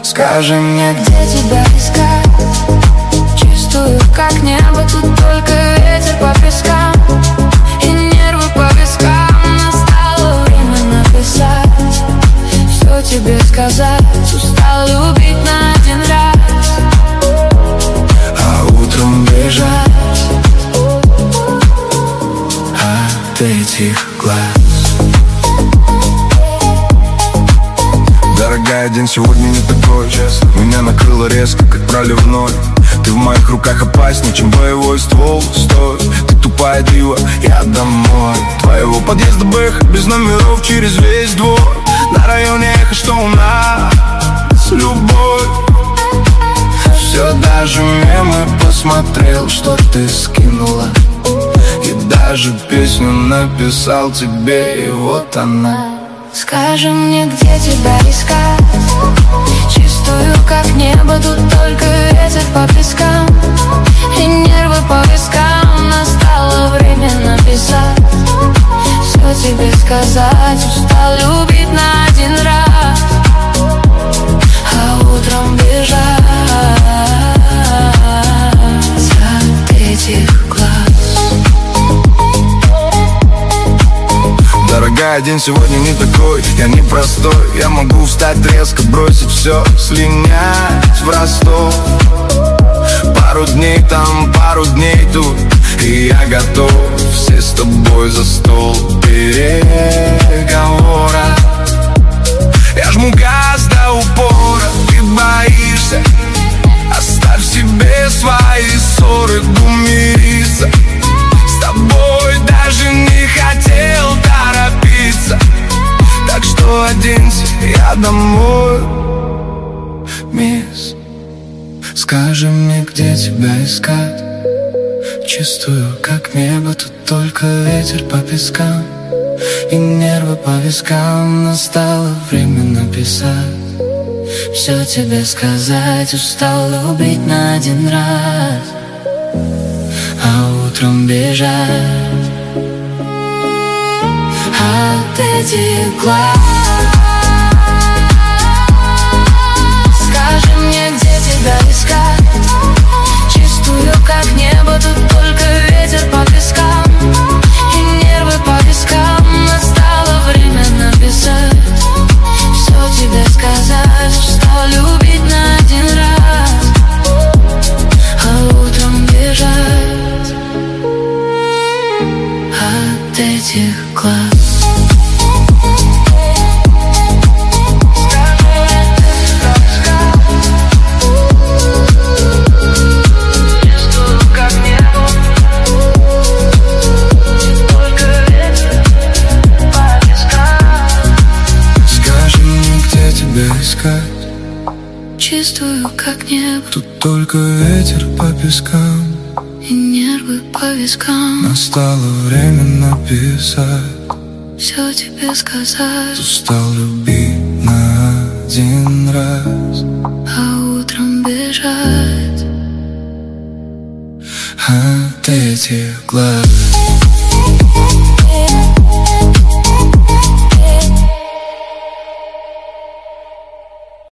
Скажи мне, где тебя искать? Чувствую, как небо, тут только ветер по пескам и нервы по вискам. Настало время написать, все тебе сказать. Устал любить на один раз, а утром бежать от этих глаз. Дорогая, день сегодня не такой, честно. Меня накрыло резко, как проливной. Ты в моих руках опаснее, чем боевой ствол. Стой, ты тупая дива, я домой. Твоего подъезда бэх, без номеров через весь двор. На районе эхо, что у нас любовь. Все, даже мемы посмотрел, что ты скинула, и даже песню написал тебе, и вот она. Скажи мне, где тебя искать? Чувствую, как небо, тут только ветер по пескам и нервы по вискам. Настало время написать, все тебе сказать. Устал любить на один раз, а утром бежать от этих глаз. Дорогая, день сегодня не такой, я не простой. Я могу встать резко, бросить все, слинять в Ростов. Пару дней там, пару дней тут, и я готов. Все с тобой за стол переговора. Я жму газ до упора, ты боишься. Оставь себе свои ссоры, гумириса. С тобой даже не хотел торопиться, так что оденься, я домой. Мисс, скажи мне, где тебя искать? Чувствую, как небо, тут только ветер по пескам и нервы по вискам. Настало время написать, все тебе сказать. Устал любить на один раз, а утром бежать от этих глаз. Скажи мне, где тебя искать? Чувствую, как небо, тут только ветер по пескам и нервы по вискам. Настало время написать, все тебе сказать. Устал любить на один раз, а утром бежать от этих глаз. Искать. Чувствую, как небо, тут только ветер по пескам и нервы по вискам. Настало время написать, все тебе сказать. Устал любить на один раз, а утром бежать от этих глаз.